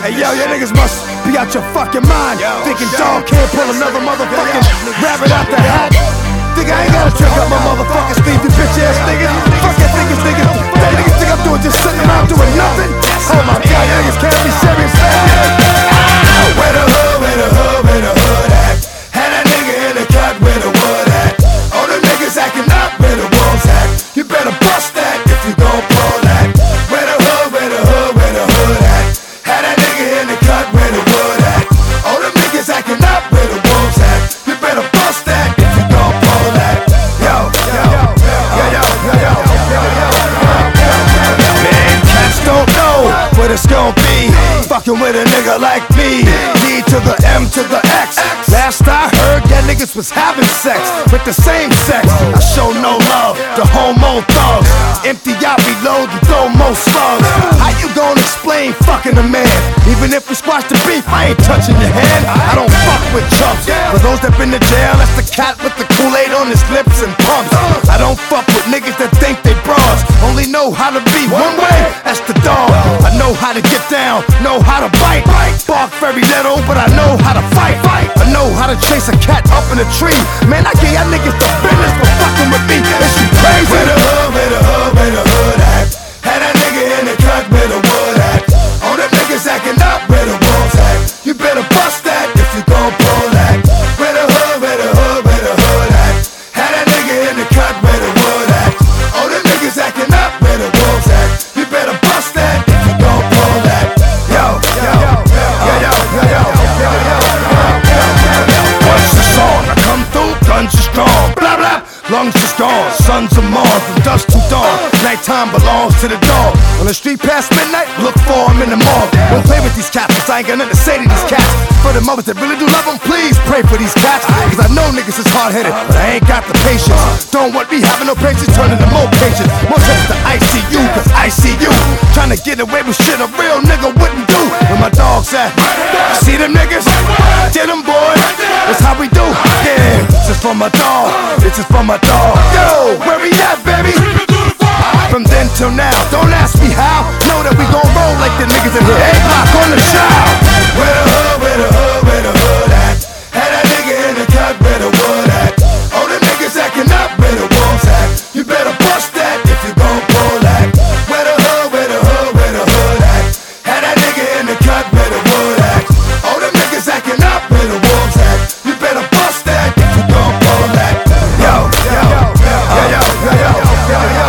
Hey yo, you niggas must be out your fucking mind, thinking dog can't pull another motherfucking rabbit out the hat. Think I ain't gotta trick up my motherfucking sleeve, you bitch ass niggas. Fuck that niggas, niggas. That niggas think I'm doing just sitting around doing nothing. Oh my god, you niggas can't be serious. Where the hood, where the hood, where the hood at? Had a nigga in the cut where the wood at. All the niggas acting up where the wolves at. You better bust that if you gon' pull that. Where the hood, where the hood, where the hood at? Had a nigga in the cut where the wood at. All the niggas acting up where the wolves at. You better bust that if you gon' pull that. Yo, yo, yo, yo, yo, yo, yo, yo. Man, cats don't know what it's gon' be. Fucking with a nigga like me. D to the M to the X. Last I heard, that niggas was having sex with the same sex. I show no love to homo thugs. Empty out, reload and throw more slugs. How you gon' explain fucking a man? Even if we squash the beef, I ain't touching your hand. I don't fuck with chumps. For those that been to jail, that's the cat with the Kool-Aid on his lips and pumps. I don't fuck with niggas that think they bras. Only know how to be one way, that's the dog. I know how to get down, know how to bite. Bark very little, but I know how to fight. I know how to chase a cat up in a tree. Man, I give y'all niggas the business for fucking with me. Is you crazy? Where the hood, where the hood, where the hood at? Had a nigga in the cut where the wood at. All the niggas acting up where the wolves at. You better bust that if you gon' pull that. Where the hood, where the hood, where the hood at? Had a nigga in the cut where the wood at. All the niggas acting up where the wolves at. You better bust that if you gon' pull that. Yo, yo, yo, yo, yo, yo, yo, yo, yo. Once it's on, I come through, guns are strong. Blah blah, lungs is gone. Sons of Mars, from dusk to dawn. Nighttime belongs to the dog. On the street past midnight, look for him in the mall. Don't play with these cats, cause I ain't got nothing to say to these cats. For the mothers that really do love them, please pray for these cats. Cause I know niggas is hard-headed, but I ain't got the patience. Don't want me having no patience, turning to more patience. More trips to ICU, cause I see you trying to get away with shit a real nigga wouldn't do. Where my dogs at? See them niggas? Get them boys, that's how we do. Yeah, this is for my dog, this is for my dog. Yo, where we at, baby? From then till now, don't ask me how. Know that we gon' roll like the niggas in here. A-Block on the shout. Where the hood, where the hood, where the hood at? Had a nigga in the cut where the wood at. All the niggas acting up where the wolves at. You better bust that if you gon' pull that. Where the hood, where the hood, where the hood at? Had a nigga in the cut where the wood at. All the niggas acting up where the wolves at. You better bust that if you gon' pull that. Yo, yo, yo, yo, yo, yo, yo, yo, yo.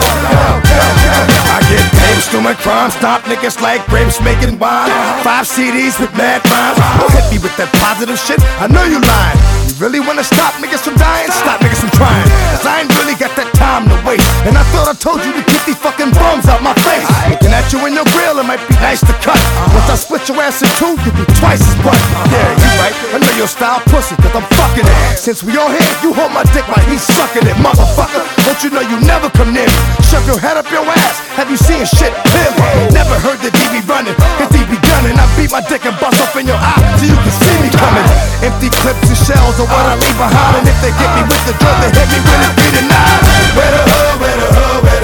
I get names to my crime, stop niggas like grapes making wine. 5 CDs with mad rhymes. Don't hit me with that positive shit, I know you lying. You really wanna stop niggas from dying? Stop niggas from trying. Cause I ain't really got that time to waste. And I thought I told you to keep these fucking bums out my face. Looking at you in your grill, it might be nice to cut. Once I split your ass in two, you'll be twice as butt. Yeah, you right, I know your style pussy, cause I'm fucking it. Since we on here, you hold my dick while he's sucking it. Motherfucker, don't you know you never come near me? Shove your head up your ass, have you seen shit clearly? Never heard the DB running, cause he be gunning. I beat my dick and bust off in your eye, so you can see me coming. Empty clips and shells are what I leave behind. And if they get me with the drug, they hit me with it, be denied. Where the hood, where the hood, where